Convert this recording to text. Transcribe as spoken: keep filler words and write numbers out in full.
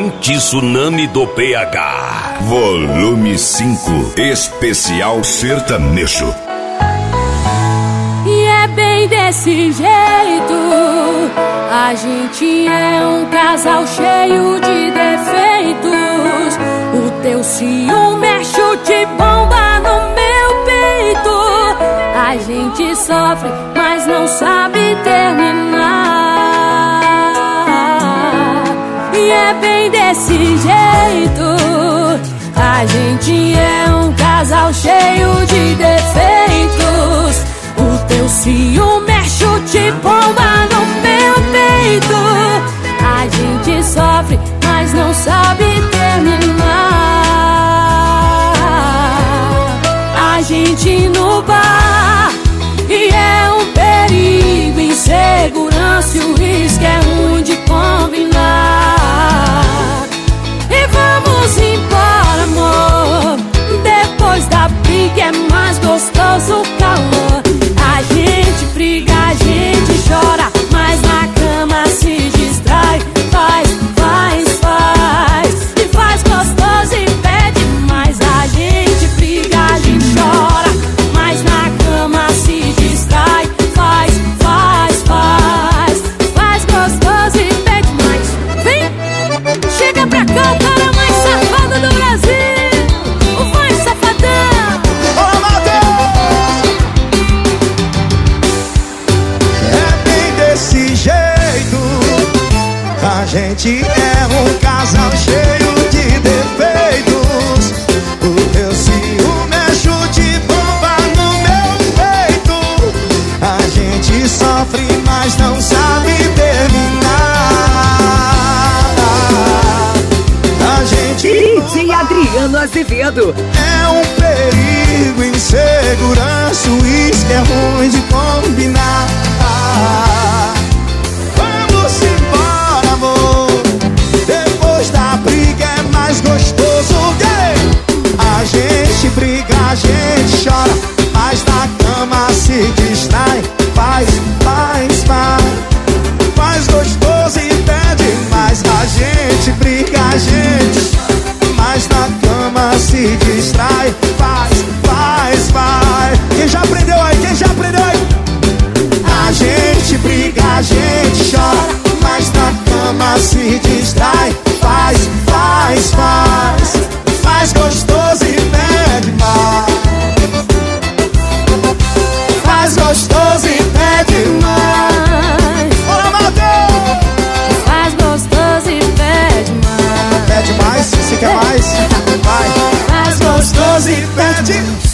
Anti-Tsunami do P H. Volume cinco, especial sertanejo. E é bem desse jeito, a gente é um casal cheio de defeitos. O teu ciúme é chute bomba no meu peito. A gente sofre, mas não sabe terminar. E é bem desse jeito, a gente é um casal cheio de defeitos. O teu ciúme é chute bomba no meu peito. A gente sofre, mas não sabe terminar. A gente no bar e é um perigo, insegurança e o risco é ruim de combinar. E vamos embora, amor, depois da briga é mais gostoso o calor. A gente briga, a gente chora, mas na cama se distrai. Faz, faz, faz, e faz gostoso e pede mais. A gente briga, a gente chora, mas na cama se distrai. Faz, faz, faz, faz gostoso e pede mais. Vem, chega pra cá, o cara mais safado do Brasil, o Vai Safadão. Olá, Matheus! É bem desse jeito, a gente é um casal cheio de defeitos. O teu ciúme é chute bomba no meu peito. A gente sofre, mas não sabe terminar. A gente D J Adriano Azevedo. é um perigo, insegurança, o uísque é ruim de combinar. Vamos embora, amor, depois da briga é mais gostoso. Yeah! A gente briga, a gente chora, mas na cama se distrai. Faz, faz, faz, faz gostoso e pede mais. A gente briga, a gente chora, mas na cama se distrai. Faz, faz, faz. Quem já aprendeu aí? Quem já aprendeu aí? A gente briga, a gente chora, mas na cama se distrai. Faz, faz, faz, faz gostoso e pede mais. Faz gostoso e pede mais. Olá, Matheus! Faz gostoso e pede mais. Pede mais, se quer mais, vai. Faz Gostoso e pede